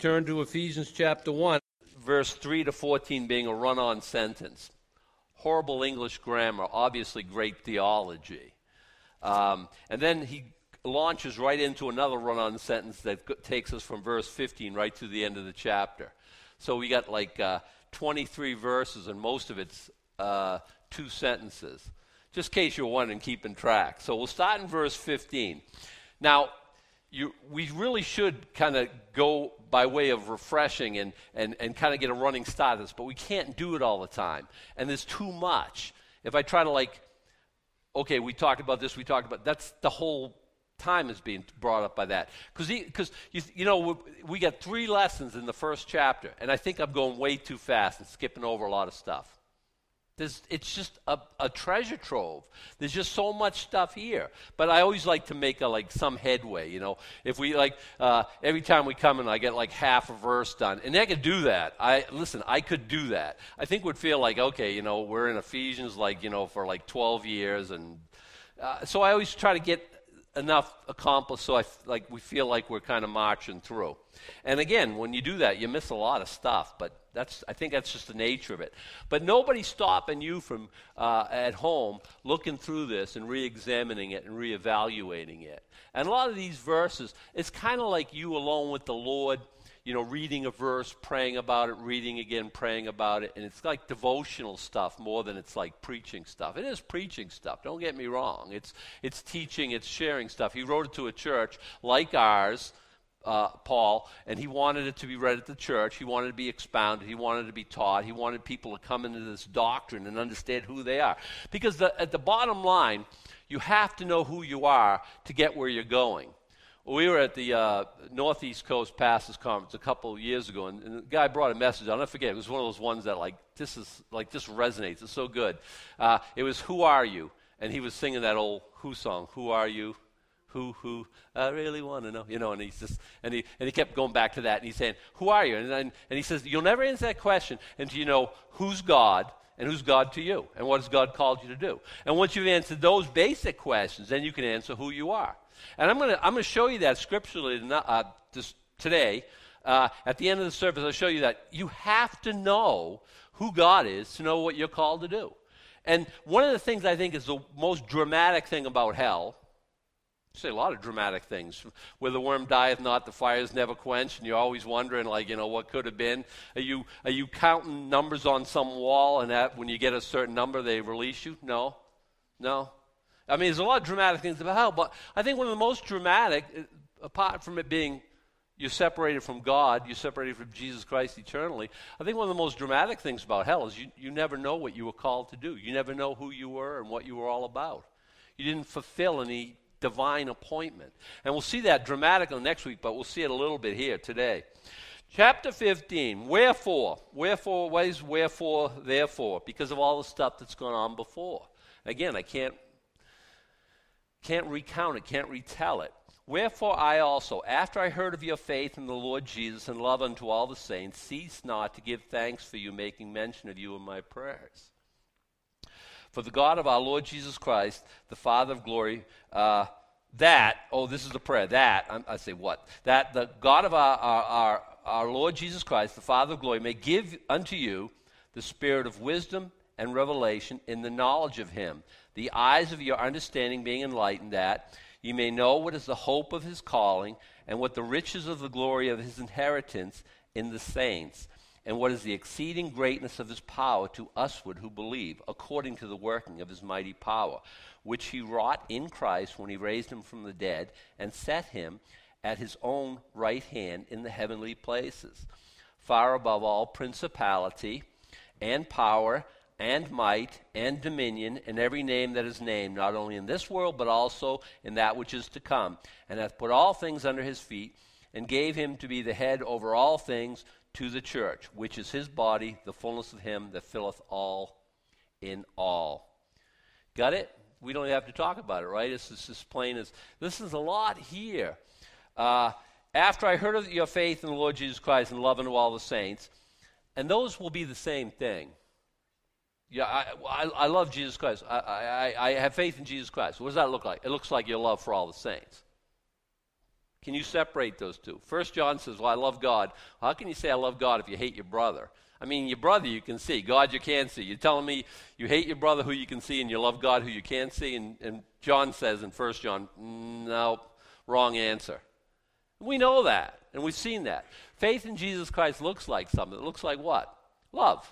turn to Ephesians chapter 1. Verse 3 to 14 being a run-on sentence. Horrible English grammar, obviously great theology. And then he launches right into another run-on sentence that takes us from verse 15 right to the end of the chapter. So we got like 23 verses, and most of it's 2 sentences. Just in case you're wondering, keeping track. So we'll start in verse 15. Now, we really should kind of go by way of refreshing and kind of get a running start of this, but we can't do it all the time. And there's too much. If I try to okay, we talked about this, that's the whole time is being brought up by that. Because we got 3 lessons in the first chapter, and I think I'm going way too fast and skipping over a lot of stuff. It's just a treasure trove. There's just so much stuff here. But I always like to make some headway, If we every time we come in, I get half a verse done. And I could do that. I could do that. I think we'd feel okay, we're in Ephesians for 12 years. And so I always try to get enough accomplished so we feel like we're kind of marching through. And again, when you do that, you miss a lot of stuff, but I think that's just the nature of it. But nobody's stopping you from at home looking through this and re-examining it and re-evaluating it. And a lot of these verses, it's kind of like you alone with the Lord, reading a verse, praying about it, reading again, praying about it, and it's like devotional stuff more than it's like preaching stuff. It is preaching stuff, don't get me wrong. It's teaching, it's sharing stuff. He wrote it to a church like ours, Paul, and he wanted it to be read at the church. He wanted it to be expounded. He wanted it to be taught. He wanted people to come into this doctrine and understand who they are. Because at the bottom line, you have to know who you are to get where you're going. We were at the Northeast Coast Pastors Conference a couple of years ago, and the guy brought a message. I'll never forget. It was one of those ones that this resonates. It's so good. It was "Who Are You?" And he was singing that old Who song. Who are you? Who? I really want to know. And he kept going back to that, and he's saying, "Who are you?" And he says, "You'll never answer that question until you know who's God and who's God to you, and what has God called you to do. And once you've answered those basic questions, then you can answer who you are." And I'm going to show you that scripturally today. At the end of the service, I'll show you that you have to know who God is to know what you're called to do. And one of the things I think is the most dramatic thing about hell, I say a lot of dramatic things, where the worm dieth not, the fire is never quenched, and you're always wondering, what could have been. Are you counting numbers on some wall, and that when you get a certain number, they release you? No. I mean, there's a lot of dramatic things about hell, but I think one of the most dramatic, apart from it being you're separated from God, you're separated from Jesus Christ eternally, I think one of the most dramatic things about hell is you never know what you were called to do. You never know who you were and what you were all about. You didn't fulfill any divine appointment. And we'll see that dramatically next week, but we'll see it a little bit here today. Chapter 15, wherefore? Wherefore, what is wherefore, therefore? Because of all the stuff that's gone on before. Again, I can't recount it, can't retell it. Wherefore I also, after I heard of your faith in the Lord Jesus and love unto all the saints, cease not to give thanks for you, making mention of you in my prayers. For the God of our Lord Jesus Christ, the Father of glory, this is the prayer, that the God of our Lord Jesus Christ, the Father of glory, may give unto you the spirit of wisdom and revelation in the knowledge of him, the eyes of your understanding being enlightened, that you may know what is the hope of his calling, and what the riches of the glory of his inheritance in the saints, and what is the exceeding greatness of his power to usward who believe, according to the working of his mighty power, which he wrought in Christ when he raised him from the dead, and set him at his own right hand in the heavenly places, far above all principality and power and might and dominion and every name that is named, not only in this world but also in that which is to come, and hath put all things under his feet, and gave him to be the head over all things to the church, which is his body, the fullness of him that filleth all in all. Got it? We don't have to talk about it, right? It's just as plain as, this is a lot here. After I heard of your faith in the Lord Jesus Christ and love unto all the saints, and those will be the same thing. Yeah, I love Jesus Christ. I have faith in Jesus Christ. What does that look like? It looks like your love for all the saints. Can you separate those two? 1 John says, well, I love God. How can you say I love God if you hate your brother? I mean, your brother you can see. God you can't see. You're telling me you hate your brother who you can see and you love God who you can't see? And John says in 1 John, no, wrong answer. We know that, and we've seen that. Faith in Jesus Christ looks like something. It looks like what? Love.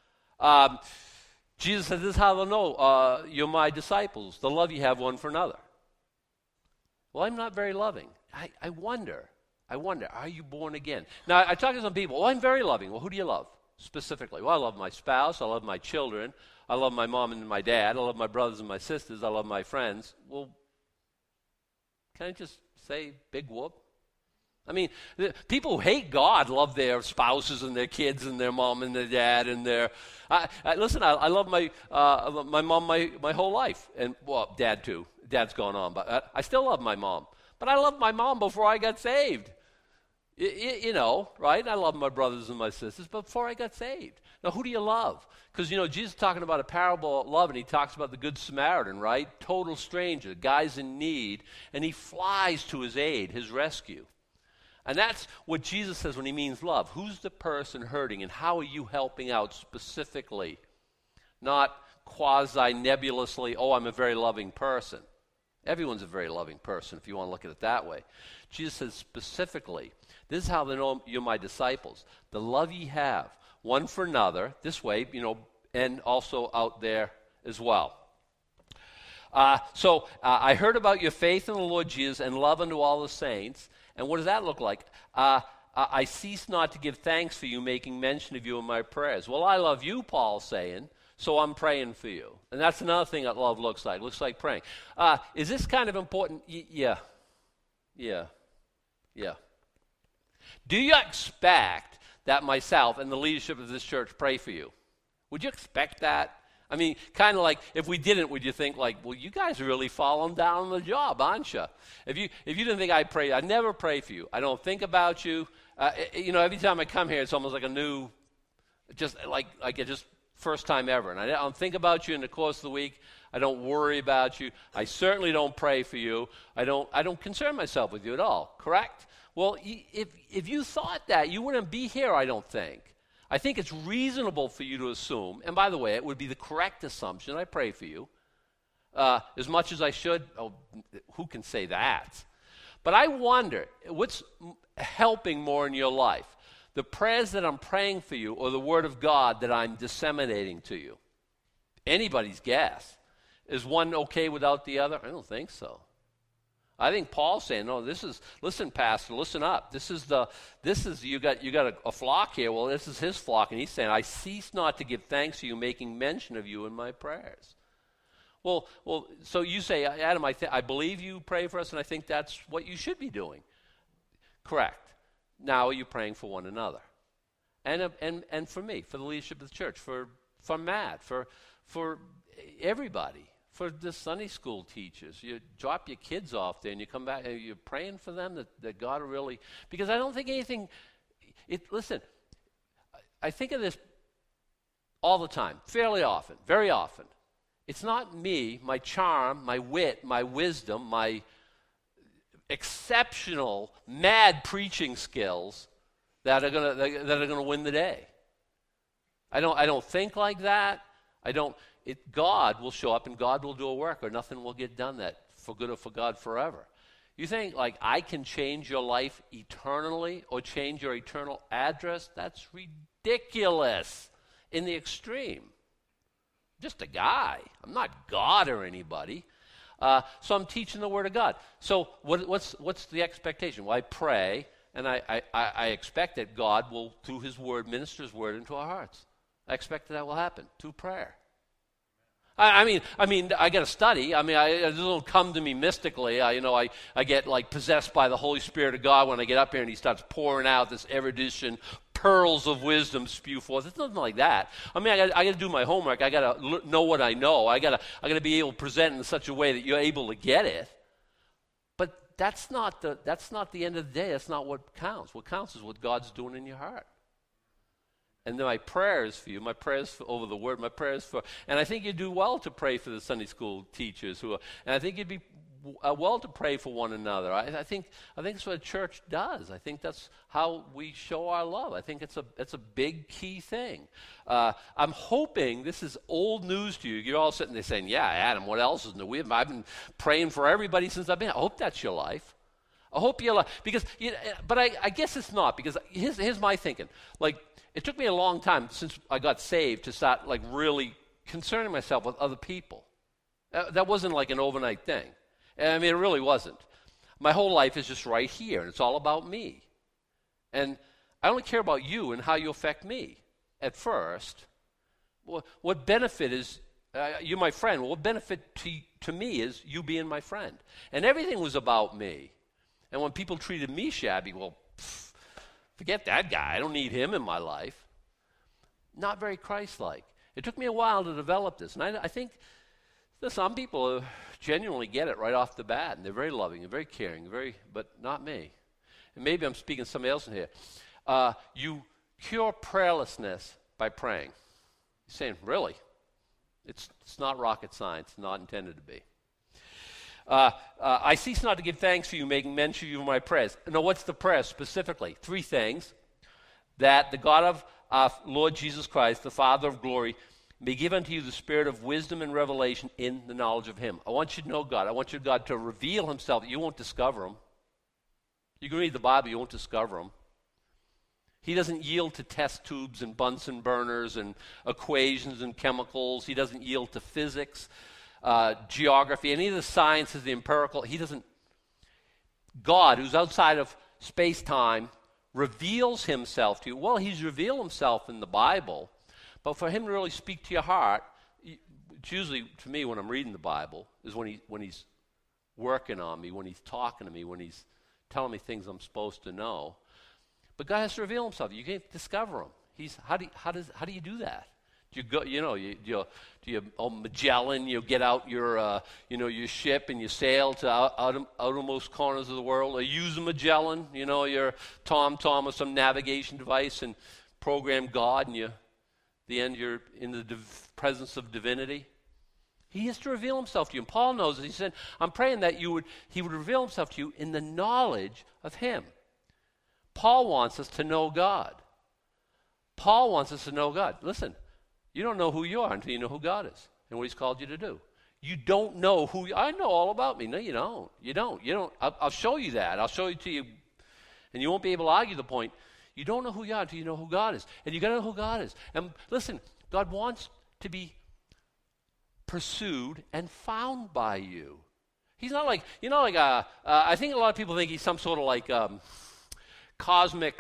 Jesus says, this is how they'll know you're my disciples, the love you have one for another. Well, I'm not very loving. I wonder, are you born again? Now, I talk to some people, I'm very loving. Well, who do you love specifically? Well, I love my spouse, I love my children, I love my mom and my dad, I love my brothers and my sisters, I love my friends. Well, can I just say big whoop? I mean, people who hate God love their spouses and their kids and their mom and their dad and their... listen, I love my mom my whole life. And, well, dad too. Dad's gone on, but I still love my mom. But I loved my mom before I got saved. You know, right? I love my brothers and my sisters before I got saved. Now, who do you love? Because, Jesus is talking about a parable of love, and he talks about the Good Samaritan, right? Total stranger, guy's in need, and he flies to his aid, his rescue. And that's what Jesus says when he means love. Who's the person hurting, and how are you helping out specifically? Not quasi-nebulously, oh, I'm a very loving person. Everyone's a very loving person, if you want to look at it that way. Jesus says specifically, this is how they know you're my disciples. The love ye have, one for another, this way, and also out there as well. So I heard about your faith in the Lord Jesus and love unto all the saints. And what does that look like? I cease not to give thanks for you, making mention of you in my prayers. Well, I love you, Paul's saying, so I'm praying for you. And that's another thing that love looks like. It looks like praying. Is this kind of important? Yeah. Do you expect that myself and the leadership of this church pray for you? Would you expect that? I mean, kind of like, if we didn't, would you think like, well, you guys are really falling down on the job, aren't you? If you didn't think I'd pray, I'd never pray for you. I don't think about you. Every time I come here, it's almost like a new, just like it just first time ever. And I don't think about you in the course of the week. I don't worry about you. I certainly don't pray for you. I don't concern myself with you at all, correct? Well, if you thought that, you wouldn't be here, I don't think. I think it's reasonable for you to assume, and by the way, it would be the correct assumption, I pray for you, as much as I should. Oh, who can say that? But I wonder, what's helping more in your life? The prayers that I'm praying for you or the Word of God that I'm disseminating to you? Anybody's guess. Is one okay without the other? I don't think so. I think Paul's saying, no, listen, Pastor, listen up. You got a flock here. Well, this is his flock. And he's saying, I cease not to give thanks to you, making mention of you in my prayers. Well, so you say, Adam, I believe you pray for us, and I think that's what you should be doing. Correct. Now are you praying for one another? And for me, for the leadership of the church, for Matt, for everybody. For the Sunday school teachers, you drop your kids off there and you come back and you're praying for them that God will really, because I don't think anything, listen, I think of this all the time, fairly often, very often. It's not me, my charm, my wit, my wisdom, my exceptional, mad preaching skills that are gonna win the day. I don't think like that. God will show up and God will do a work, or nothing will get done that for good or for God forever. You think like I can change your life eternally or change your eternal address? That's ridiculous in the extreme. Just a guy. I'm not God or anybody. So I'm teaching the Word of God. So what's the expectation? Well, I pray, and I expect that God will, through His Word, minister His Word into our hearts. I expect that will happen through prayer. I mean, I got to study. I mean, it doesn't come to me mystically. I get like possessed by the Holy Spirit of God when I get up here and He starts pouring out this erudition, pearls of wisdom spew forth. It's nothing like that. I mean, I got to do my homework. I got to know what I know. I got to be able to present in such a way that you're able to get it. But that's not the end of the day. That's not what counts. What counts is what God's doing in your heart. And then my prayers for you, my prayers over the Word, my prayers for, and I think you do well to pray for the Sunday school teachers and I think you'd be well to pray for one another. I think that's what a church does. I think that's how we show our love. I think it's a big key thing. I'm hoping this is old news to you. You're all sitting there saying, "Yeah, Adam, what else is new? I've been praying for everybody since I've been." I hope that's your life. I hope your life, because, but I guess it's not, because here's my thinking. Like, it took me a long time since I got saved to start like really concerning myself with other people. That wasn't like an overnight thing. I mean, it really wasn't. My whole life is just right here, and it's all about me. And I only care about you and how you affect me at first. What benefit is, you're my friend, what benefit to me is you being my friend. And everything was about me. And when people treated me shabby, well, forget that guy. I don't need him in my life. Not very Christ-like. It took me a while to develop this. And I think some people genuinely get it right off the bat, and they're very loving and very caring, but not me. And maybe I'm speaking to somebody else in here. You cure prayerlessness by praying. You're saying, really? It's not rocket science, not intended to be. I cease not to give thanks for you, making mention of you in my prayers. Now, what's the prayer specifically? 3 things. That the God of our Lord Jesus Christ, the Father of glory, may give unto you the spirit of wisdom and revelation in the knowledge of him. I want you to know God. I want you, God, to reveal himself. You won't discover him. You can read the Bible, you won't discover him. He doesn't yield to test tubes and Bunsen burners and equations and chemicals. He doesn't yield to physics, geography, any of the sciences, the empirical. He doesn't. God, who's outside of space-time, reveals himself to you. Well, he's revealed himself in the Bible. But for him to really speak to your heart, it's usually, to me, when I'm reading the Bible, is when he's working on me, when he's talking to me, when he's telling me things I'm supposed to know. But God has to reveal himself. You can't discover him. How do you do that? Do you go, do you Magellan, you get out your ship and you sail to outermost corners of the world, or use a Magellan, your TomTom or some navigation device and program God, and the end you're in the presence of divinity. He has to reveal himself to you. And Paul knows it. He said, I'm praying that he would reveal himself to you in the knowledge of him. Paul wants us to know God. Paul wants us to know God. Listen, you don't know who you are until you know who God is and what he's called you to do. You don't know who you are. I know all about me. No, you don't. You don't. I'll show you that. I'll show it to you. And you won't be able to argue the point. You don't know who you are until you know who God is. And you got to know who God is. And listen, God wants to be pursued and found by you. He's not like, I think a lot of people think he's some sort of like cosmic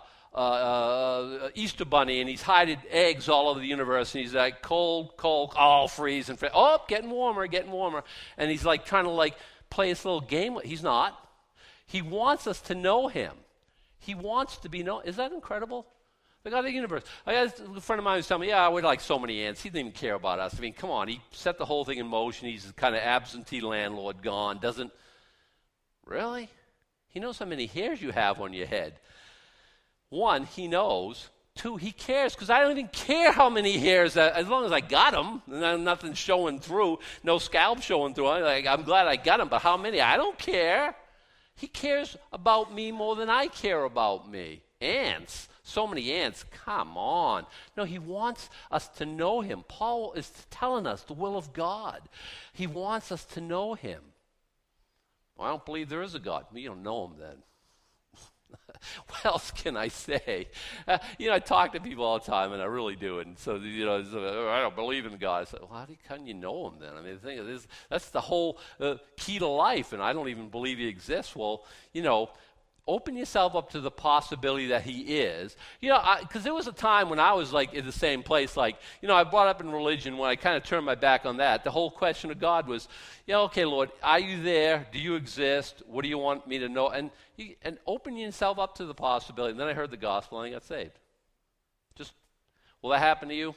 Easter bunny, and he's hiding eggs all over the universe, and he's like cold, all freeze, and getting warmer. And he's like trying to like play this little game. He's not. He wants us to know him. He wants to be known. Is that incredible? The God of the universe. I had a friend of mine who's telling me, we're like so many ants. He didn't even care about us. I mean, come on. He set the whole thing in motion. He's kind of absentee landlord gone. Really? He knows how many hairs you have on your head. 1, he knows. 2, he cares, because I don't even care how many hairs, as long as I got them, and nothing showing through, no scalp showing through. I'm glad I got them, but how many? I don't care. He cares about me more than I care about me. Ants, so many ants, come on. No, he wants us to know him. Paul is telling us the will of God. He wants us to know him. Well, I don't believe there is a God. You don't know him then. What else can I say? I talk to people all the time, and I really do. And so, I don't believe in God. I say, well, how can you know him then? I mean, the thing is, that's the whole key to life, and I don't even believe he exists. Well, open yourself up to the possibility that he is. Because there was a time when I was like in the same place, like, I brought up in religion when I kind of turned my back on that. The whole question of God was, okay, Lord, are you there? Do you exist? What do you want me to know? And open yourself up to the possibility. And then I heard the gospel and I got saved. Will that happen to you?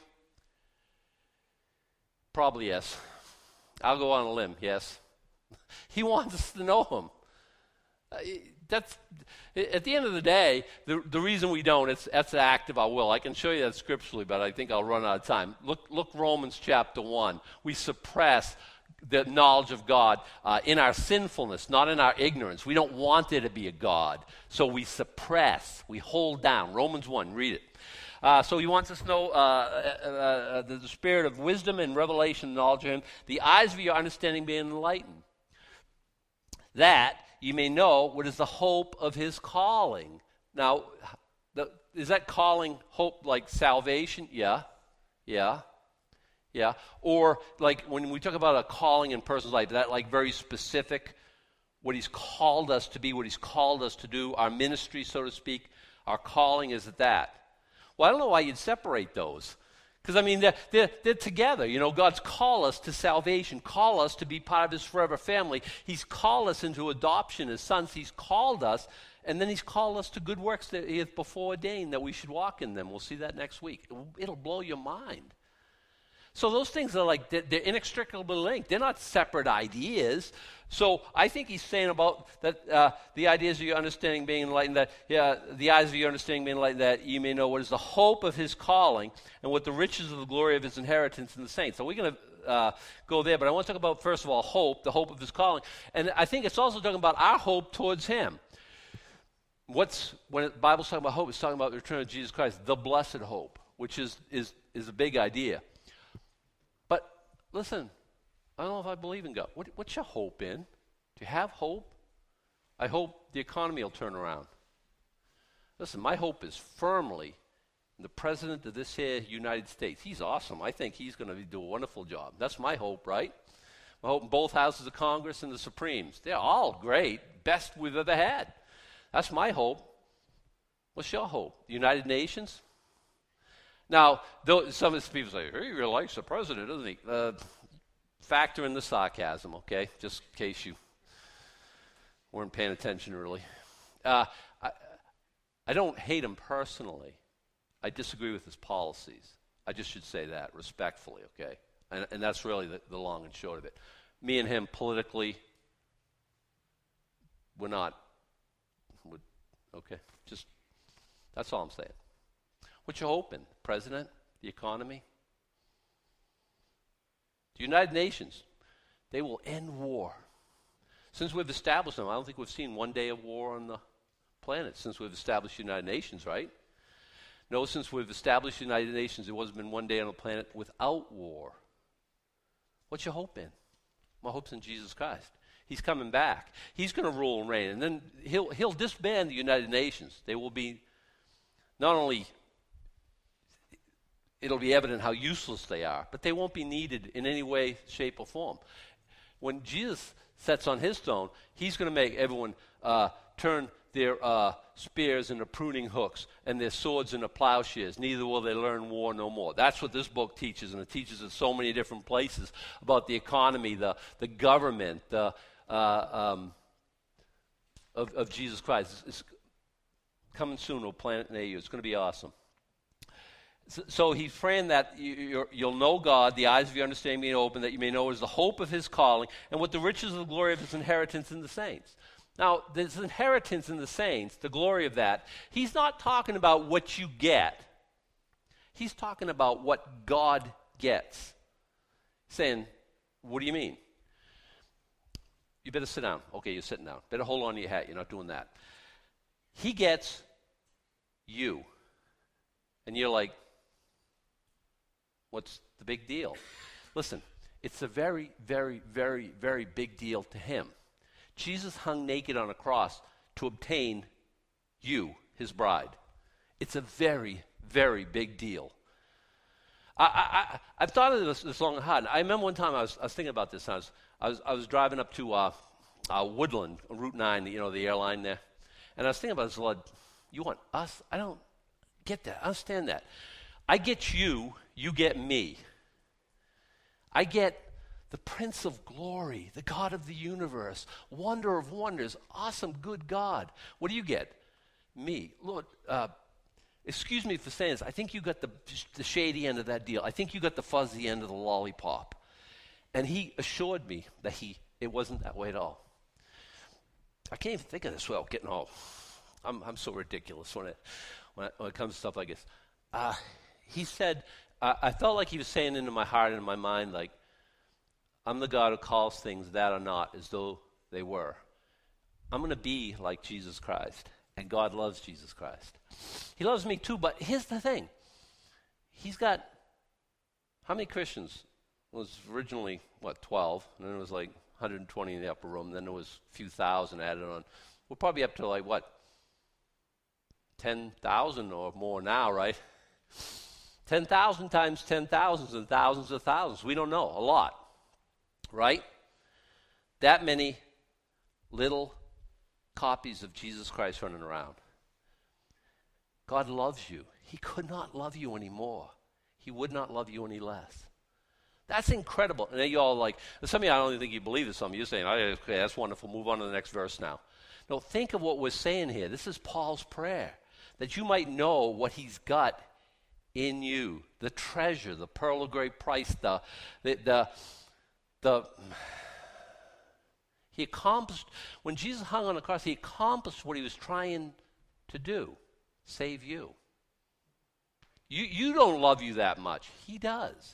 Probably yes. I'll go on a limb, yes. He wants us to know him. That's at the end of the day, the reason we don't, that's the act of our will. I can show you that scripturally, but I think I'll run out of time. Look Romans chapter 1. We suppress the knowledge of God in our sinfulness, not in our ignorance. We don't want there to be a God, so we suppress, we hold down. Romans 1, read it. So he wants us to know the spirit of wisdom and revelation and knowledge of him, the eyes of your understanding being enlightened, that you may know what is the hope of his calling. Now, is that calling hope like salvation? Yeah. Or like when we talk about a calling in a person's life, that like very specific, what he's called us to be, what he's called us to do, our ministry, so to speak, our calling is at that. Well, I don't know why you'd separate those. Because, I mean, they're together. You know, God's called us to salvation, call us to be part of his forever family. He's called us into adoption as sons. He's called us, and then he's called us to good works that he hath before ordained that we should walk in them. We'll see that next week. It'll blow your mind. So those things are like, they're inextricably linked. They're not separate ideas. So I think he's saying about that the ideas of your understanding being enlightened, that the eyes of your understanding being enlightened, that you may know what is the hope of his calling and what the riches of the glory of his inheritance in the saints. So we're going to go there, but I want to talk about, first of all, hope, the hope of his calling. And I think it's also talking about our hope towards him. When the Bible's talking about hope, it's talking about the return of Jesus Christ, the blessed hope, which is a big idea. But listen, I don't know if I believe in God. What's your hope in? Do you have hope? I hope the economy will turn around. Listen, my hope is firmly in the president of this here United States. He's awesome. I think he's going to do a wonderful job. That's my hope, right? My hope in both houses of Congress and the Supremes. They're all great. Best we've ever had. That's my hope. What's your hope? The United Nations? Now, some of these people say, he really likes the president, doesn't he? Factor in the sarcasm, okay? Just in case you weren't paying attention really. I don't hate him personally. I disagree with his policies. I just should say that respectfully, okay? And that's really the long and short of it. Me and him politically, we're not, okay? Just, that's all I'm saying. What you hoping? President? The economy? The United Nations, they will end war. Since we've established them, I don't think we've seen one day of war on the planet since we've established the United Nations, right? No, since we've established the United Nations, there hasn't been one day on the planet without war. What's your hope in? My hope's in Jesus Christ. He's coming back. He's going to rule and reign, and then he'll disband the United Nations. They will be not only, it'll be evident how useless they are, but they won't be needed in any way, shape, or form. When Jesus sits on his throne, he's going to make everyone turn their spears into pruning hooks and their swords into plowshares. Neither will they learn war no more. That's what this book teaches, and it teaches in so many different places about the economy, the government, of Jesus Christ. It's coming soon, O planet near you. It's going to be awesome. So he's praying that you'll know God, the eyes of your understanding being open, that you may know what is the hope of his calling, and what the riches of the glory of his inheritance in the saints. Now, this inheritance in the saints, the glory of that, he's not talking about what you get. He's talking about what God gets. Saying, what do you mean? You better sit down. Okay, you're sitting down. Better hold on to your hat. You're not doing that. He gets you. And you're like, what's the big deal? Listen, it's a very, very, very, very big deal to him. Jesus hung naked on a cross to obtain you, his bride. It's a very, very big deal. I've thought of this long and hard. I remember one time I was thinking about this. I was driving up to Woodland, Route 9, the airline there. And I was thinking about this, Lord, you want us? I don't get that. I understand that. I get you, you get me. I get the Prince of Glory, the God of the universe, wonder of wonders, awesome, good God. What do you get? Me. Lord, excuse me for saying this. I think you got the shady end of that deal. I think you got the fuzzy end of the lollipop. And he assured me that it wasn't that way at all. I can't even think of this without getting all. I'm so ridiculous when it comes to stuff like this. He said, I felt like he was saying into my heart and in my mind, like, I'm the God who calls things that are not as though they were. I'm going to be like Jesus Christ. And God loves Jesus Christ. He loves me too, but here's the thing. He's got, how many Christians? It was originally, 12? And then it was like 120 in the upper room. Then there was a few thousand added on. We're probably up to 10,000 or more now, right? 10,000 times 10,000s and thousands of thousands. We don't know. A lot, right? That many little copies of Jesus Christ running around. God loves you. He could not love you anymore. He would not love you any less. That's incredible. And then you all some of you, I don't even think you believe this. Some of you are saying, okay, that's wonderful. Move on to the next verse now. No, think of what we're saying here. This is Paul's prayer, that you might know what he's got in you, the treasure, the pearl of great price, he accomplished, when Jesus hung on the cross, he accomplished what he was trying to do, save you. You don't love you that much. He does.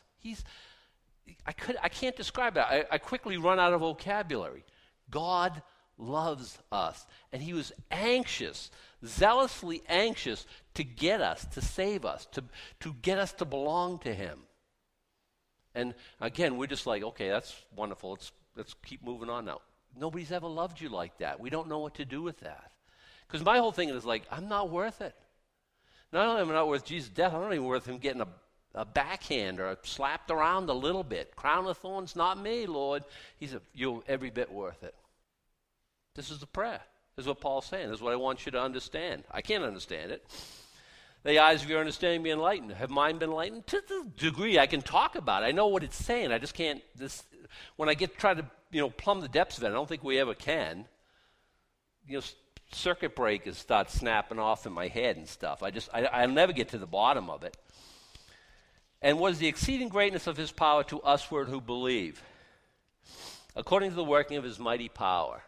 I can't describe it. I quickly run out of vocabulary. God loves us. And he was anxious, zealously anxious to get us, to save us, to get us to belong to him. And again, we're just like, okay, that's wonderful. Let's keep moving on now. Nobody's ever loved you like that. We don't know what to do with that. Because my whole thing is I'm not worth it. Not only am I not worth Jesus' death, I'm not even worth him getting a backhand or slapped around a little bit. Crown of thorns, not me, Lord. He said, you're every bit worth it. This is the prayer. This is what Paul's saying. This is what I want you to understand. I can't understand it. The eyes of your understanding be enlightened. Have mine been enlightened? To the degree I can talk about it. I know what it's saying. I just can't. When I try to plumb the depths of it, I don't think we ever can. Circuit breakers start snapping off in my head and stuff. I'll never get to the bottom of it. And what is the exceeding greatness of his power to usward who believe, according to the working of his mighty power?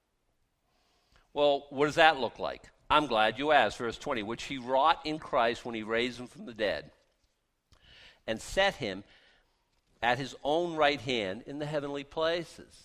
Well, what does that look like? I'm glad you asked. Verse 20, which he wrought in Christ when he raised him from the dead and set him at his own right hand in the heavenly places.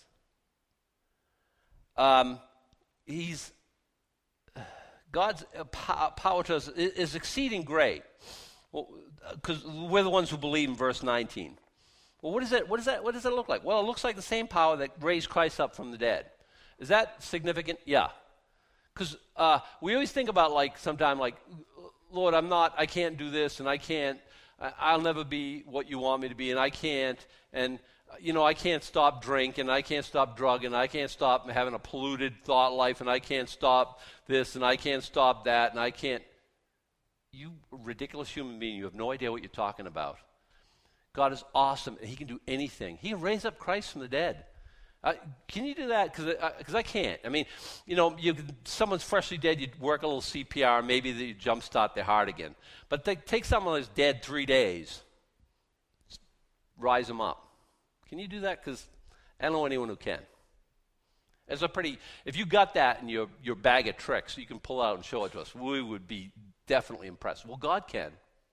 God's power to us is exceeding great. Because we're the ones who believe in verse 19. Well, what does that look like? Well, it looks like the same power that raised Christ up from the dead. Is that significant? Yeah. Because we always think about Lord, I can't do this, and I'll never be what you want me to be, and I can't, and I can't stop drinking, I can't stop drugging, I can't stop having a polluted thought life, and I can't stop this, and I can't stop that, and I can't. You ridiculous human being, you have no idea what you're talking about. God is awesome, and he can do anything. He can raise up Christ from the dead. Can you do that? Because I can't. I mean, someone's freshly dead, you work a little CPR, maybe you jumpstart their heart again. But take someone that's dead 3 days, rise them up. Can you do that? Because I don't know anyone who can. If you got that in your bag of tricks, you can pull out and show it to us. We would be definitely impressed. Well, God can.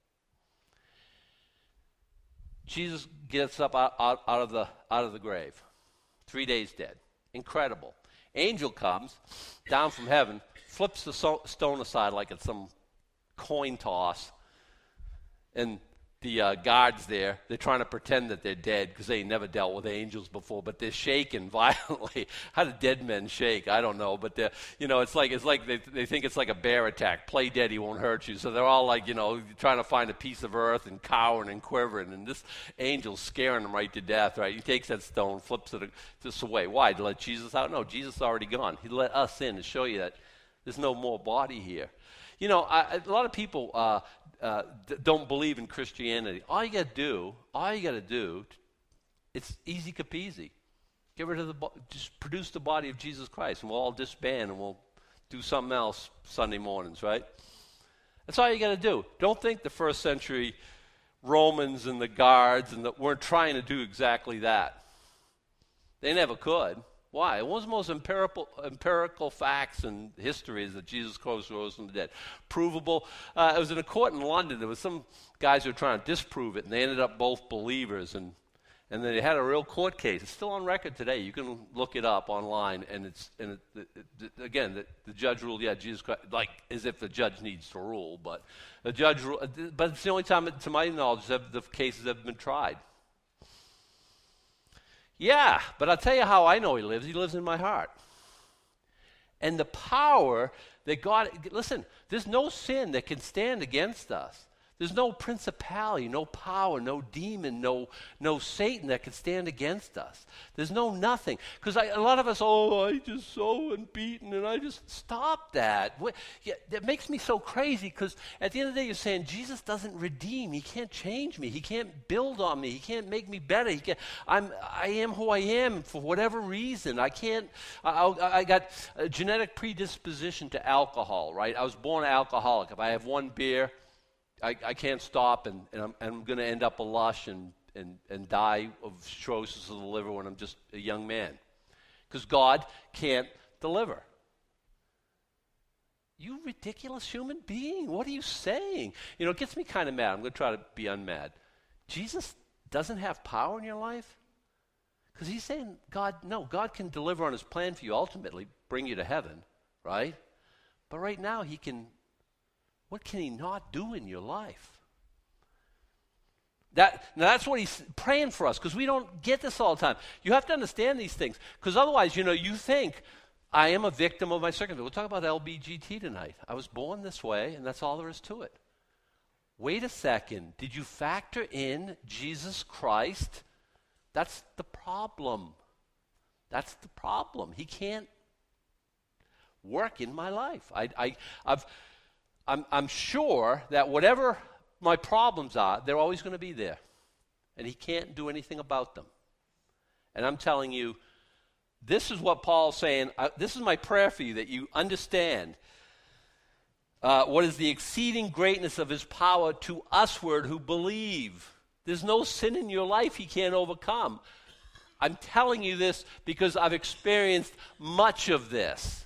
Jesus gets up out of the grave. 3 days dead. Incredible. Angel comes down from heaven, flips the stone aside like it's some coin toss, and the guards there, they're trying to pretend that they're dead because they never dealt with angels before, but they're shaking violently. How do dead men shake? I don't know, but it's like they think it's like a bear attack. Play dead, he won't hurt you. So they're all trying to find a piece of earth and cowering and quivering, and this angel's scaring them right to death. Right? He takes that stone, flips it this away. Why? To let Jesus out? No, Jesus is already gone. He let us in to show you that there's no more body here. A lot of people don't believe in Christianity. All you got to do, it's easy capeasy. Get rid of just produce the body of Jesus Christ, and we'll all disband, and we'll do something else Sunday mornings, right? That's all you got to do. Don't think the first century Romans and the guards weren't trying to do exactly that. They never could. Why? One of the most empirical facts in history is that Jesus Christ rose from the dead. Provable. It was in a court in London. There was some guys who were trying to disprove it, and they ended up both believers. And And then they had a real court case. It's still on record today. You can look it up online, and again, the judge ruled, yeah, Jesus Christ, like as if the judge needs to rule, but the judge ruled, but it's the only time, to my knowledge, that the cases have been tried. Yeah, but I'll tell you how I know he lives. He lives in my heart. And the power that God, listen, there's no sin that can stand against us. There's no principality, no power, no demon, no Satan that can stand against us. There's no nothing. Because a lot of us, I just so unbeaten, and I just stop that. That makes me so crazy, because at the end of the day, you're saying Jesus doesn't redeem. He can't change me. He can't build on me. He can't make me better. I am who I am for whatever reason. I got a genetic predisposition to alcohol, right? I was born alcoholic. If I have one beer, I can't stop, and I'm going to end up a lush and die of cirrhosis of the liver when I'm just a young man. Because God can't deliver. You ridiculous human being. What are you saying? It gets me kind of mad. I'm going to try to be unmad. Jesus doesn't have power in your life? Because he's saying, God can deliver on his plan for you, ultimately bring you to heaven, right? But right now, what can he not do in your life? That's what he's praying for us, because we don't get this all the time. You have to understand these things, because otherwise, you think, I am a victim of my circumstances. We'll talk about LBGT tonight. I was born this way, and that's all there is to it. Wait a second. Did you factor in Jesus Christ? That's the problem. That's the problem. He can't work in my life. I'm sure that whatever my problems are, they're always going to be there. And he can't do anything about them. And I'm telling you, this is what Paul's saying. This is my prayer for you, that you understand what is the exceeding greatness of his power to usward who believe. There's no sin in your life he can't overcome. I'm telling you this because I've experienced much of this.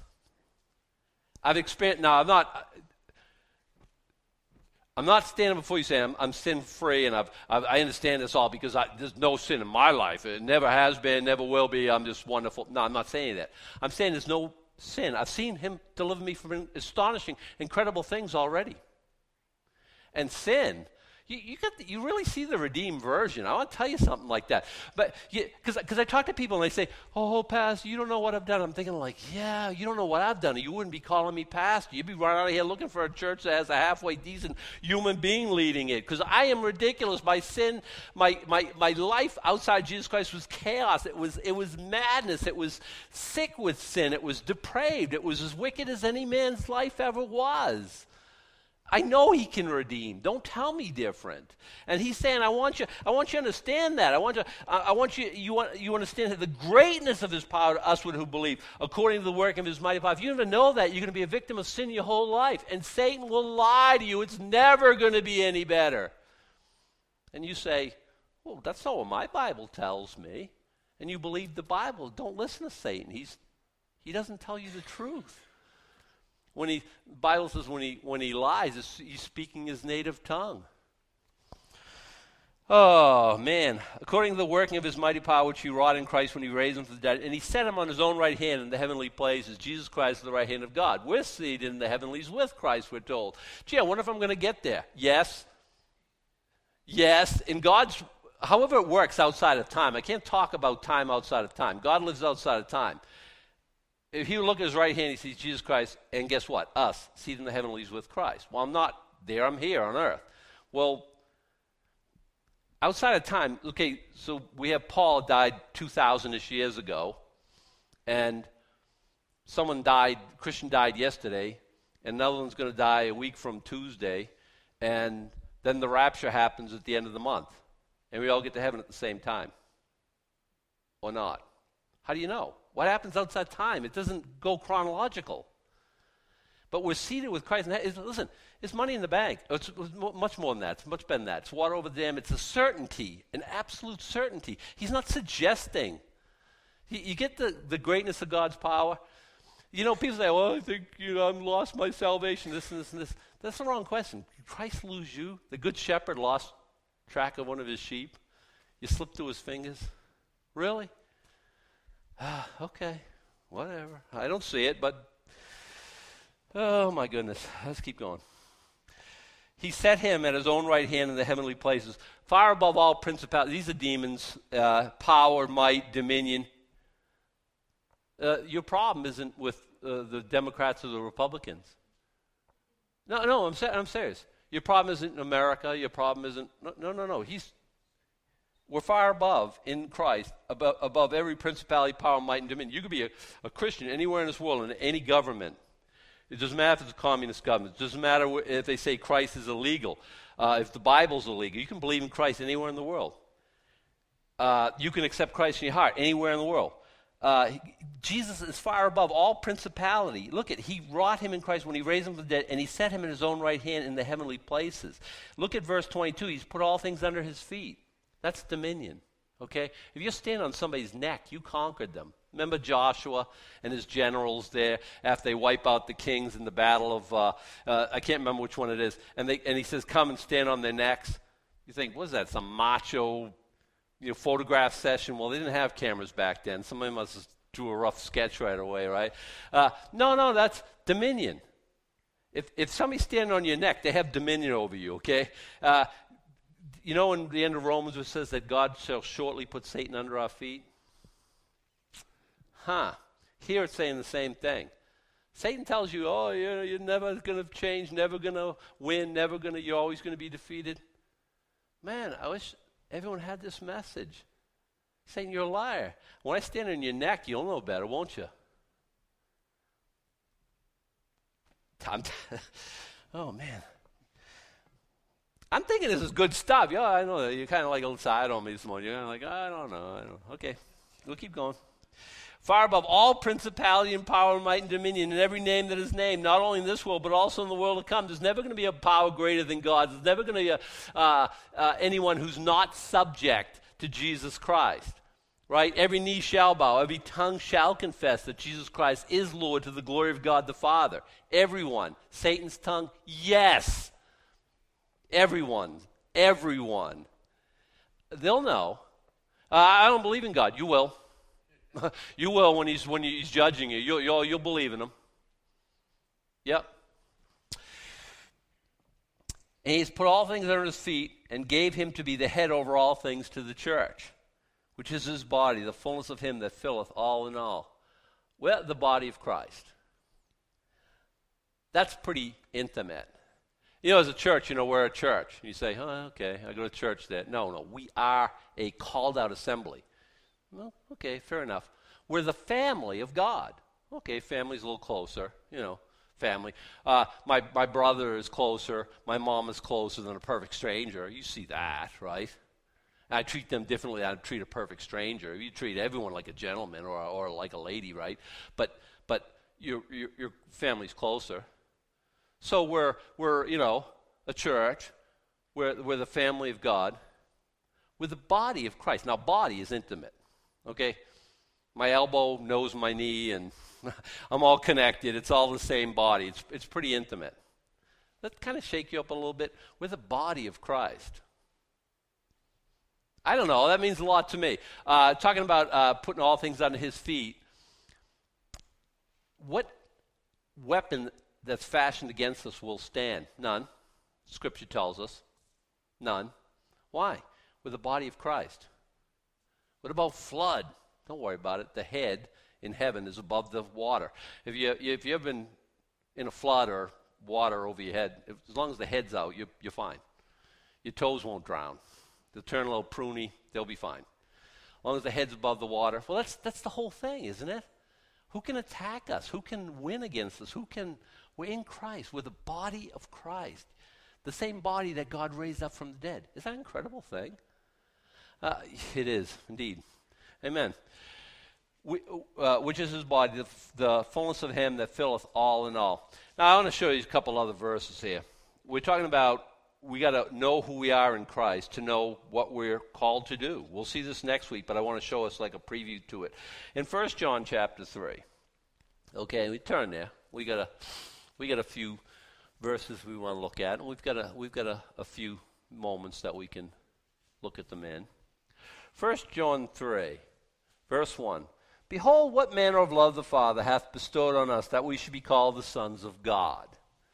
I'm not standing before you saying I'm sin-free, and I understand this all because there's no sin in my life. It never has been, never will be. I'm just wonderful. No, I'm not saying that. I'm saying there's no sin. I've seen him deliver me from astonishing, incredible things already. And sin, you really see the redeemed version. I want to tell you something like that. But because I talk to people and they say, "Oh, Pastor, you don't know what I've done." I'm thinking like, yeah, you don't know what I've done. You wouldn't be calling me pastor. You'd be running out of here looking for a church that has a halfway decent human being leading it. Because I am ridiculous. My sin, my life outside Jesus Christ was chaos. It was madness. It was sick with sin. It was depraved. It was as wicked as any man's life ever was. I know he can redeem. Don't tell me different. And he's saying, I want you to understand that. You understand the greatness of his power to us who believe, according to the work of his mighty power. If you never know that, you're going to be a victim of sin your whole life. And Satan will lie to you. It's never going to be any better. And you say, well, that's not what my Bible tells me. And you believe the Bible. Don't listen to Satan. He doesn't tell you the truth. The Bible says when he lies, he's speaking his native tongue. Oh, man. According to the working of his mighty power, which he wrought in Christ when he raised him from the dead, and he set him on his own right hand in the heavenly places, Jesus Christ at the right hand of God. We're seated in the heavenlies with Christ, we're told. Gee, I wonder if I'm going to get there. Yes. In God's, however it works outside of time. I can't talk about time outside of time. God lives outside of time. If he would look at his right hand, he sees Jesus Christ, and guess what? Us, seated in the heavenlies with Christ. Well, I'm not there, I'm here on earth. Well, outside of time, okay, so we have Paul died 2,000-ish years ago, and Christian died yesterday, and another one's going to die a week from Tuesday, and then the rapture happens at the end of the month, and we all get to heaven at the same time. Or not. How do you know? What happens outside time? It doesn't go chronological. But we're seated with Christ. Listen, it's money in the bank. It's much more than that. It's much better than that. It's water over the dam. It's a certainty, an absolute certainty. He's not suggesting. You get the greatness of God's power. People say, well, I think I've lost my salvation, this and this and this. That's the wrong question. Did Christ lose you? The good shepherd lost track of one of his sheep. You slipped through his fingers? Really? Okay, whatever. I don't see it, but oh my goodness. Let's keep going. He set him at his own right hand in the heavenly places, far above all principalities. These are demons, power, might, dominion. Your problem isn't with the Democrats or the Republicans. No, I'm serious. Your problem isn't America. Your problem isn't. No. We're far above in Christ, above every principality, power, might, and dominion. You could be a Christian anywhere in this world, in any government. It doesn't matter if it's a communist government. It doesn't matter if they say Christ is illegal. If the Bible's illegal, you can believe in Christ anywhere in the world. You can accept Christ in your heart anywhere in the world. Jesus is far above all principality. Look he wrought him in Christ when he raised him from the dead, and he set him in his own right hand in the heavenly places. Look at verse 22. He's put all things under his feet. That's dominion. Okay? If you stand on somebody's neck, you conquered them. Remember Joshua and his generals there after they wipe out the kings in the battle of, I can't remember which one it is, and he says, come and stand on their necks. You think, what is that, some macho photograph session? Well, they didn't have cameras back then. Somebody must have drew a rough sketch right away, right? No, that's dominion. If somebody's standing on your neck, they have dominion over you, okay? In the end of Romans it says that God shall shortly put Satan under our feet. Here it's saying the same thing. Satan tells you, you're never going to change, never going to win, you're always going to be defeated. Man, I wish everyone had this message. Saying you're a liar. When I stand on your neck, you'll know better, won't you? Oh, man. I'm thinking this is good stuff. Yeah, I know. You're kind of like a little side on me this morning. You're kind of like, I don't know. Okay, we'll keep going. Far above all principality and power and might and dominion and every name that is named, not only in this world but also in the world to come. There's never going to be a power greater than God. There's never going to be anyone who's not subject to Jesus Christ. Right? Every knee shall bow. Every tongue shall confess that Jesus Christ is Lord to the glory of God the Father. Everyone. Satan's tongue? Yes. Everyone. They'll know. I don't believe in God. You will. You will when he's judging you. You'll believe in him. Yep. And he's put all things under his feet and gave him to be the head over all things to the church, which is his body, the fullness of him that filleth all in all. Well, the body of Christ. That's pretty intimate. As a church, we're a church. You say, okay, I go to church there. No, we are a called out assembly. Well, okay, fair enough. We're the family of God. Okay, family's a little closer, family. My brother is closer. My mom is closer than a perfect stranger. You see that, right? I treat them differently than I treat a perfect stranger. You treat everyone like a gentleman or like a lady, right? But your family's closer. So we're a church. We're the family of God. We're the body of Christ. Now, body is intimate. Okay, my elbow knows my knee, and I'm all connected. It's all the same body. It's pretty intimate. That kind of shake you up a little bit. We're the body of Christ. I don't know. That means a lot to me. Talking about putting all things under his feet. What weapon that's fashioned against us will stand? None. Scripture tells us. None. Why? We're the body of Christ. What about flood? Don't worry about it. The head in heaven is above the water. If you ever been in a flood or water over your head, as long as the head's out, you're fine. Your toes won't drown. They'll turn a little pruny. They'll be fine. As long as the head's above the water. Well, that's the whole thing, isn't it? Who can attack us? Who can win against us? We're in Christ. We're the body of Christ. The same body that God raised up from the dead. Is that an incredible thing? It is, indeed. Amen. Which is his body, the fullness of him that filleth all in all. Now, I want to show you a couple other verses here. We're talking about we got to know who we are in Christ to know what we're called to do. We'll see this next week, but I want to show us like a preview to it. In 1 John chapter 3, okay, we turn there. We got a few verses we want to look at, and we've got a few moments that we can look at them in. 1 John 3, verse 1. Behold, what manner of love the Father hath bestowed on us, that we should be called the sons of God.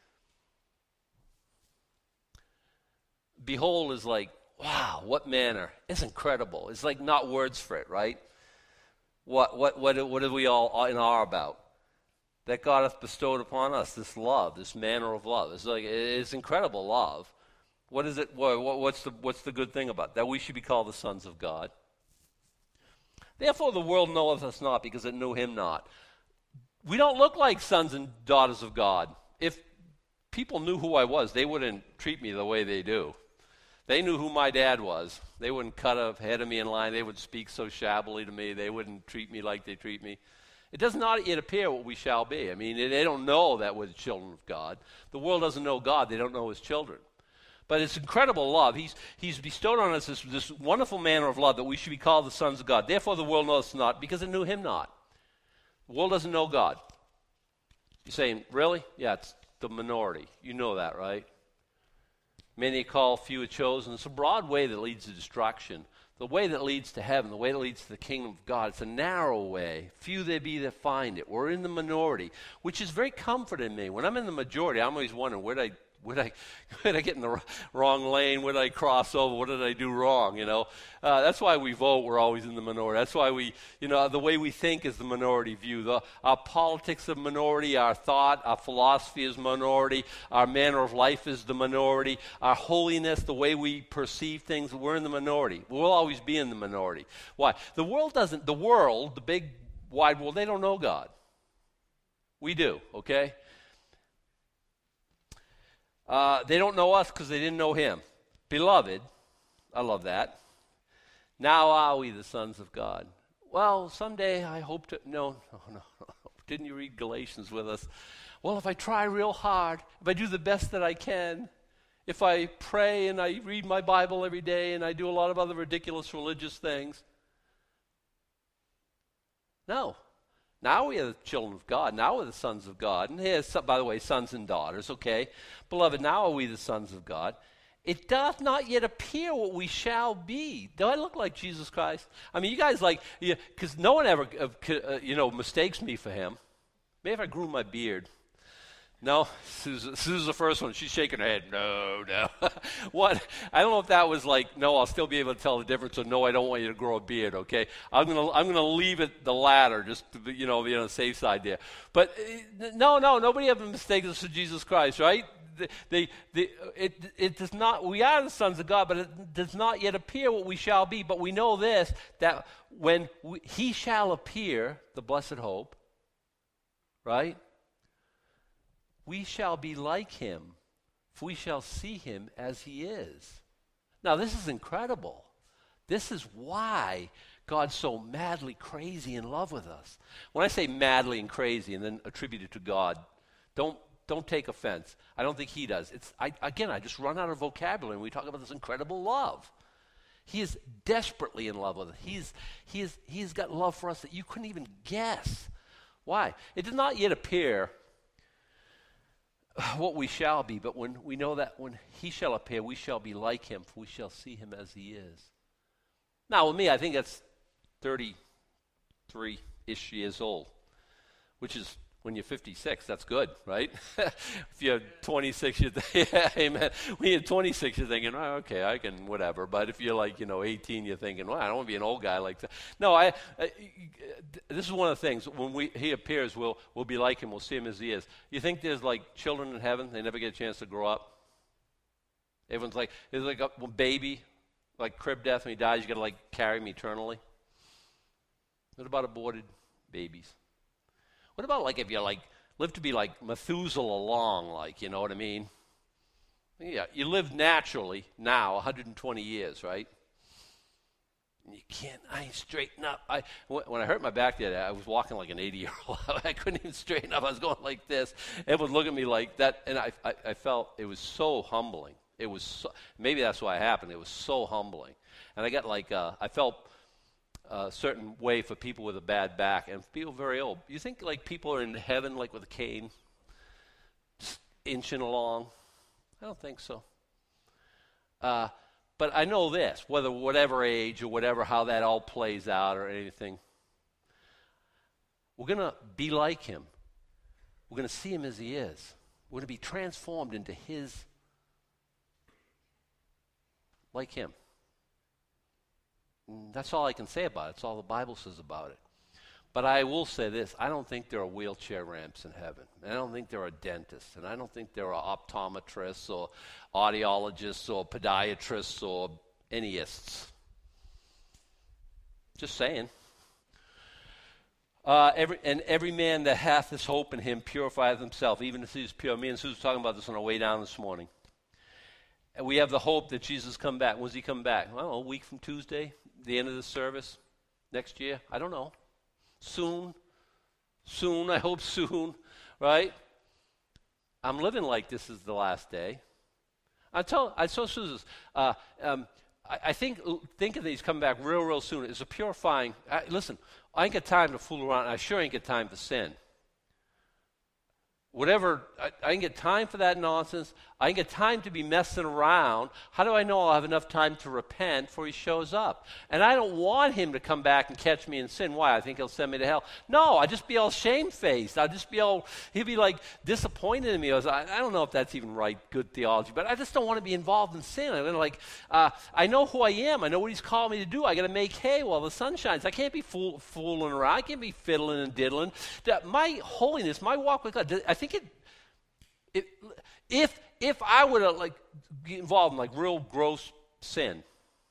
Behold is like, wow, what manner. It's incredible. It's like not words for it, right? What are we all in awe about? That God hath bestowed upon us, this love, this manner of love. It's incredible love. What is it? What's the good thing about it? That we should be called the sons of God. Therefore the world knoweth us not, because it knew him not. We don't look like sons and daughters of God. If people knew who I was, they wouldn't treat me the way they do. They knew who my dad was. They wouldn't cut ahead of me in line. They would speak so shabbily to me. They wouldn't treat me like they treat me. It does not yet appear what we shall be. I mean, they don't know that we're the children of God. The world doesn't know God. They don't know his children. But it's incredible love. He's bestowed on us this wonderful manner of love, that we should be called the sons of God. Therefore the world knows us not, because it knew him not. The world doesn't know God. You're saying, really? Yeah, it's the minority. You know that, right? Many call, few are chosen. It's a broad way that leads to destruction. The way that leads to heaven, the way that leads to the kingdom of God, it's a narrow way. Few there be that find it. We're in the minority, which is very comforting me. When I'm in the majority, I'm always wondering, where did I get in the wrong lane? Where did I cross over? What did I do wrong? That's why we vote. We're always in the minority. That's why the way we think is the minority view. Our politics is minority. Our thought, our philosophy is minority. Our manner of life is the minority. Our holiness, the way we perceive things, we're in the minority. We'll always be in the minority. Why? The world, the big wide world, they don't know God. We do, okay? They don't know us because they didn't know him. Beloved, I love that. Now are we the sons of God. Well, someday I hope to. No. Didn't you read Galatians with us? Well, if I try real hard, if I do the best that I can, if I pray and I read my Bible every day and I do a lot of other ridiculous religious things. No. Now we are the children of God. Now we're the sons of God. And here's, by the way, sons and daughters, okay? Beloved, now are we the sons of God. It doth not yet appear what we shall be. Do I look like Jesus Christ? I mean, you guys because no one ever, mistakes me for him. Maybe if I grew my beard. No, Susan's the first one. She's shaking her head. No. What? I don't know if that was like, no, I'll still be able to tell the difference, or no, I don't want you to grow a beard, okay? I'm gonna leave it the latter, just to be on the safe side there. But no, nobody ever mistakes us for Jesus Christ, right? It does not. We are the sons of God, but it does not yet appear what we shall be. But we know this, that when he shall appear, the blessed hope, right? We shall be like him, for we shall see him as he is. Now, this is incredible. This is why God's so madly crazy in love with us. When I say madly and crazy and then attribute it to God, don't take offense. I don't think he does. I just run out of vocabulary when we talk about this incredible love. He is desperately in love with us. He's got love for us that you couldn't even guess. Why? It does not yet appear what we shall be, but when we know that when he shall appear, we shall be like him, for we shall see him as he is. Now, with me, I think that's 33-ish years old, which is, when you're 56, that's good, right? If you're 26, yeah, amen. When you're 26, you're thinking, oh, okay, I can, whatever. But if you're 18, you're thinking, well, I don't want to be an old guy like that. No, this is one of the things. When he appears, we'll be like him. We'll see him as he is. You think there's children in heaven, they never get a chance to grow up? Everyone's there's a baby, crib death, when he dies, you got to carry him eternally. What about aborted babies? What about if you live to be Methuselah long, you know what I mean? Yeah, you live naturally now 120 years, right? And I ain't straighten up. When I hurt my back the other day, I was walking like an 80-year-old. I couldn't even straighten up. I was going like this. Everyone looked at me like that, and I felt it was so humbling. It was maybe that's why it happened. It was so humbling. And I got I felt a certain way for people with a bad back and people very old. You think people are in heaven with a cane, just inching along? I don't think so. But But I know this, whatever age or whatever, how that all plays out or anything, we're going to be like him. We're going to see him as he is. We're going to be transformed into his, like him. And that's all I can say about it. That's all the Bible says about it. But I will say this, I don't think there are wheelchair ramps in heaven. And I don't think there are dentists. And I don't think there are optometrists or audiologists or podiatrists or anyists. Just saying. Every man that hath this hope in him purifieth himself, even as he is pure. Me and Susan were talking about this on our way down this morning. And we have the hope that Jesus come back. When does he come back? Well, a week from Tuesday, the end of the service, next year. I don't know. Soon, I hope soon, right? I'm living like this is the last day. I told Susan, I think that he's coming back real soon. It's a purifying. Listen, I ain't got time to fool around. I sure ain't got time to sin. Whatever, I ain't get time for that nonsense. I ain't get time to be messing around. How do I know I'll have enough time to repent before he shows up? And I don't want him to come back and catch me in sin. Why? I think he'll send me to hell. No, I'll just be all shamefaced. He'll be like disappointed in me. I don't know if that's even right, good theology, but I just don't want to be involved in sin. I know who I am. I know what he's called me to do. I got to make hay while the sun shines. I can't be fooling around. I can't be fiddling and diddling. My holiness, my walk with God, I think if I were to get involved in real gross sin,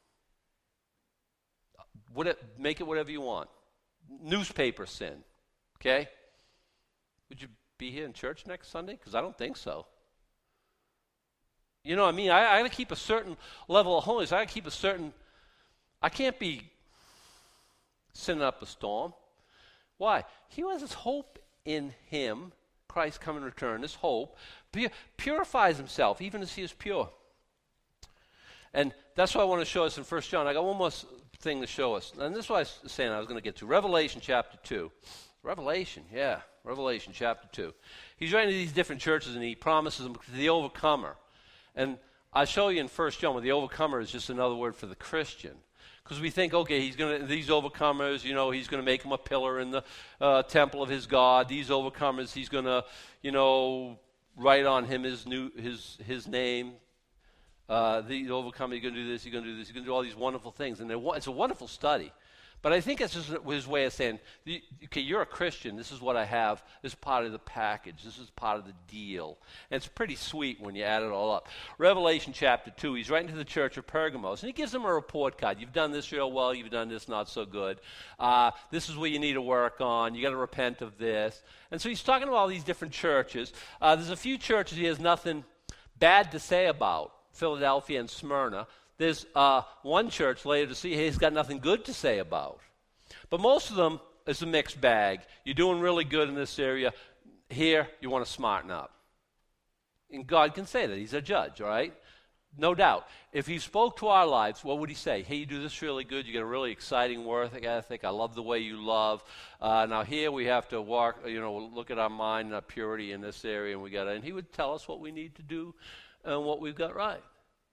make it whatever you want. Newspaper sin, okay? Would you be here in church next Sunday? Because I don't think so. You know what I mean? I got to keep a certain level of holiness. I can't be sending up a storm. Why? He has his hope in him. Christ come and return, this hope, purifies himself, even as he is pure. And that's what I want to show us in 1 John. I got one more thing to show us. And this is what I was saying I was going to get to. Revelation chapter 2. Revelation chapter 2. He's writing to these different churches, and he promises them to the overcomer. And I'll show you in 1 John where the overcomer is just another word for the Christian. Because we think, okay, these overcomers, he's going to make them a pillar in the temple of his God. These overcomers, he's going to, write on him his name. The overcomer, he's going to do this, he's going to do this, he's going to do all these wonderful things. And it's a wonderful study. But I think it's just his way of saying, okay, you're a Christian. This is what I have. This is part of the package. This is part of the deal. And it's pretty sweet when you add it all up. Revelation chapter 2, he's writing to the church of Pergamos. And he gives them a report card. You've done this real well. You've done this not so good. This is what you need to work on. You got to repent of this. And so he's talking about all these different churches. There's a few churches he has nothing bad to say about, Philadelphia and Smyrna. There's one church, Laodicea, he's got nothing good to say about. But most of them is a mixed bag. You're doing really good in this area. Here, you want to smarten up. And God can say that. He's a judge, all right? No doubt. If he spoke to our lives, what would he say? Hey, you do this really good. You got a really exciting work ethic. I love the way you love. Now here we have to look at our mind and our purity in this area. And he would tell us what we need to do and what we've got right.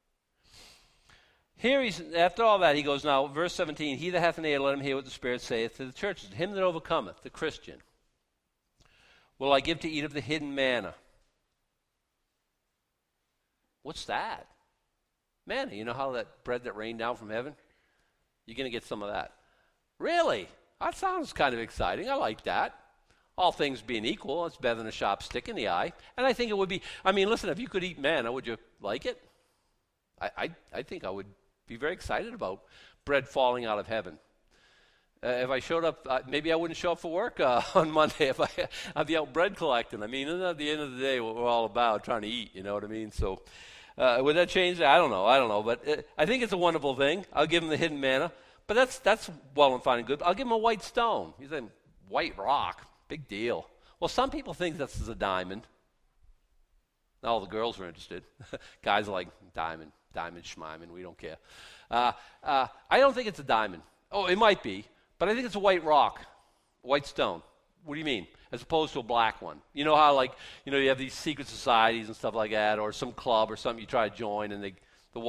Here after all that, he goes, now, verse 17, he that hath an ear, let him hear what the Spirit saith to the churches. Him that overcometh, the Christian, will I give to eat of the hidden manna. What's that? Manna, you know how that bread that rained down from heaven? You're going to get some of that. Really? That sounds kind of exciting. I like that. All things being equal, it's better than a sharp stick in the eye. And I think it would be, listen, if you could eat manna, would you like it? I think I would be very excited about bread falling out of heaven. If I showed up, maybe I wouldn't show up for work on Monday if I'd be out bread collecting. Isn't that at the end of the day what we're all about, trying to eat, you know what I mean? So would that change? I don't know. But I think it's a wonderful thing. I'll give him the hidden manna. But that's well and fine and good. I'll give him a white stone. He's a white rock. Big deal. Well, some people think this is a diamond. Not all the girls are interested. Guys are like, diamond, schmiming, we don't care. I don't think it's a diamond. Oh, it might be, but I think it's a white rock, white stone. What do you mean? As opposed to a black one. You know how, you have these secret societies and stuff like that, or some club or something you try to join, and the white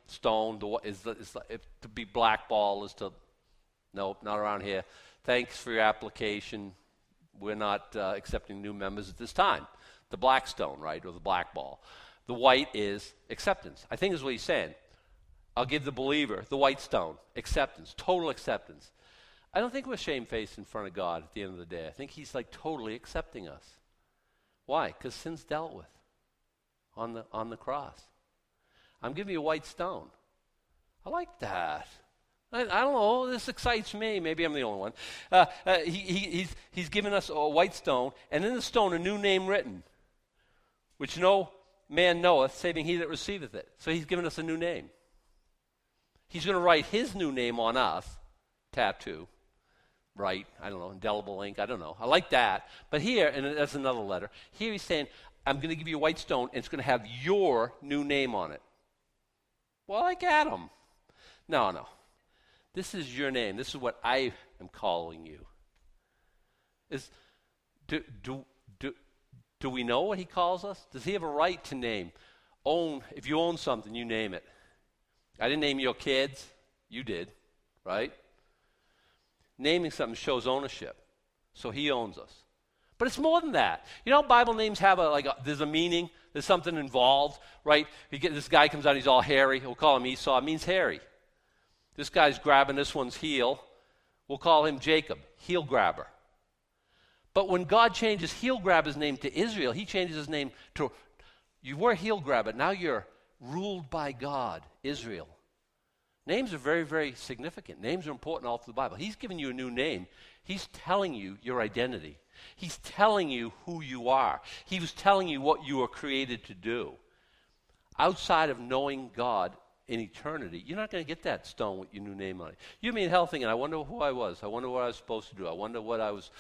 stone to be blackballed is to, nope, not around here. Thanks for your application. We're not accepting new members at this time. The black stone, right, or the black ball. The white is acceptance. I think is what he's saying. I'll give the believer the white stone, acceptance, total acceptance. I don't think we're shamefaced in front of God at the end of the day. I think he's like totally accepting us. Why? Because sin's dealt with on the cross. I'm giving you a white stone. I like that. I don't know. This excites me. Maybe I'm the only one. He's given us a white stone, and in the stone a new name written, which no man knoweth, saving he that receiveth it. So he's given us a new name. He's going to write his new name on us, tattoo, right? I don't know, indelible ink, I don't know. I like that. But here, and that's another letter, here he's saying, I'm going to give you a white stone, and it's going to have your new name on it. Well, like Adam. No. This is your name. This is what I am calling you. Do we know what he calls us? Does he have a right to name? If you own something, you name it. I didn't name your kids. You did, right? Naming something shows ownership. So he owns us. But it's more than that. You know, Bible names have there's a meaning. There's something involved, right? This guy comes out, he's all hairy. We'll call him Esau. It means hairy. This guy's grabbing this one's heel. We'll call him Jacob, heel grabber. But when God changes heel grabber's name to Israel, he changes his name to, you were heel grabber, now you're ruled by God, Israel. Names are very, very significant. Names are important all through the Bible. He's given you a new name. He's telling you your identity. He's telling you who you are. He was telling you what you were created to do. Outside of knowing God in eternity, you're not going to get that stone with your new name on it. You mean hell thinking, I wonder who I was. I wonder what I was supposed to do. I wonder what I was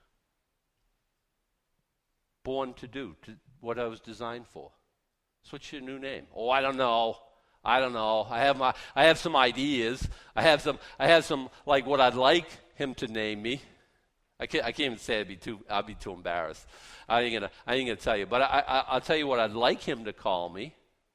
born to do, what I was designed for. So what's your new name? Oh, I don't know. I have some ideas. I have some like what I'd like him to name me. I can't even say I'll be too embarrassed. I ain't gonna tell you. But I'll tell you what I'd like him to call me.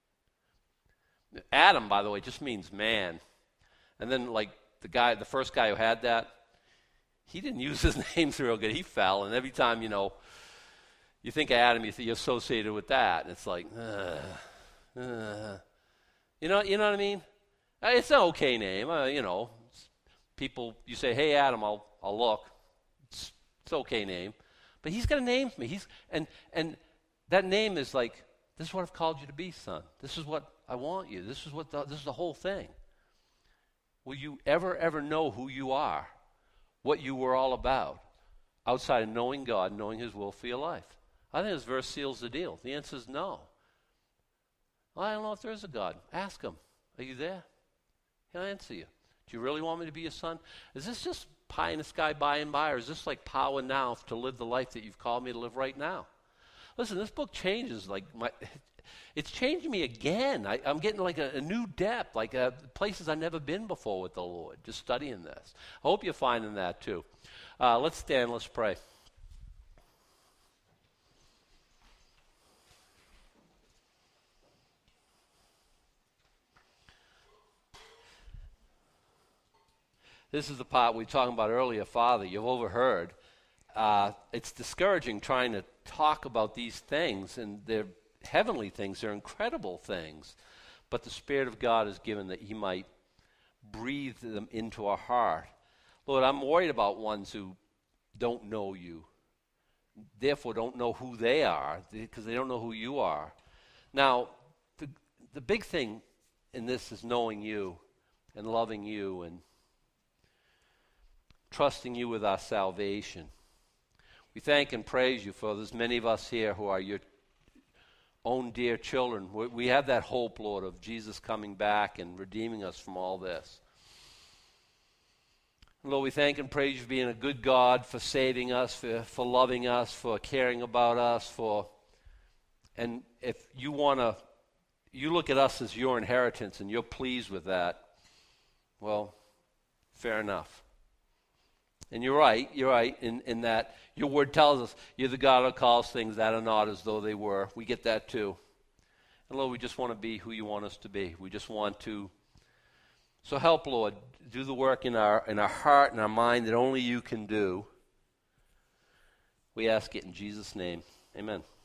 Adam, by the way, just means man. And then like the first guy who had that, he didn't use his name real good. He fell, and every time you think of Adam, you're associated with that, and it's like, you know what I mean? It's an okay name, People, you say, hey Adam, I'll look. It's an okay name, but he's got a name for me. And that name is like, this is what I've called you to be, son. This is what I want you. This is the whole thing. Will you ever know who you are, what you were all about, outside of knowing God, knowing His will for your life? I think this verse seals the deal. The answer is no. Well, I don't know if there is a God. Ask Him. Are you there? He'll answer you. Do you really want me to be your son? Is this just pie in the sky by and by, or is this like power now to live the life that you've called me to live right now? Listen, this book changes it's changing me again. I'm getting like a new depth, like places I've never been before with the Lord, just studying this. I hope you're finding that too. Let's stand, let's pray. This is the part we were talking about earlier, Father, you've overheard. It's discouraging trying to talk about these things, and they're heavenly things, they're incredible things. But the Spirit of God is given that He might breathe them into our heart. Lord, I'm worried about ones who don't know You, therefore don't know who they are, because they don't know who You are. Now, the big thing in this is knowing You and loving You and trusting You with our salvation. We thank and praise You for there's many of us here who are Your own dear children. We have that hope, Lord, of Jesus coming back and redeeming us from all this. Lord, we thank and praise You for being a good God, for saving us, for loving us, for caring about us, and if You you look at us as Your inheritance and You're pleased with that, well, fair enough. And you're right in that Your word tells us You're the God who calls things that are not as though they were. We get that too. And Lord, we just want to be who you want us to be. We just want to. So help, Lord, do the work in our heart and our mind that only you can do. We ask it in Jesus' name. Amen.